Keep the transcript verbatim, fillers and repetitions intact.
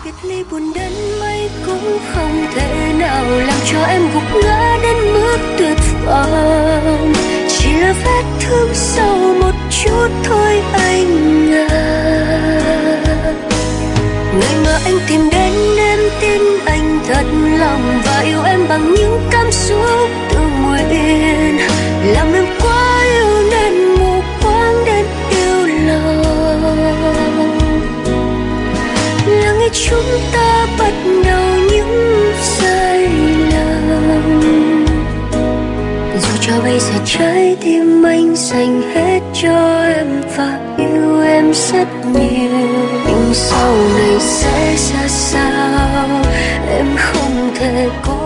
biệt ly buồn đến mấy cũng không thể nào làm cho em gục ngã đến mức tuyệt vọng. Chỉ là vết thương sâu một chút thôi anh à. Người mà anh tìm đến em tin anh thật lòng và yêu em bằng những cảm xúc tự nguyện. Làm em quá yêu nên mù quáng đến yêu lòng. Là ngày chúng ta bắt đầu những sai lầm. Dù cho bây giờ trái tim anh dành hết cho em và yêu em rất nhiều, nhưng sau này sẽ ra sao em không thể cố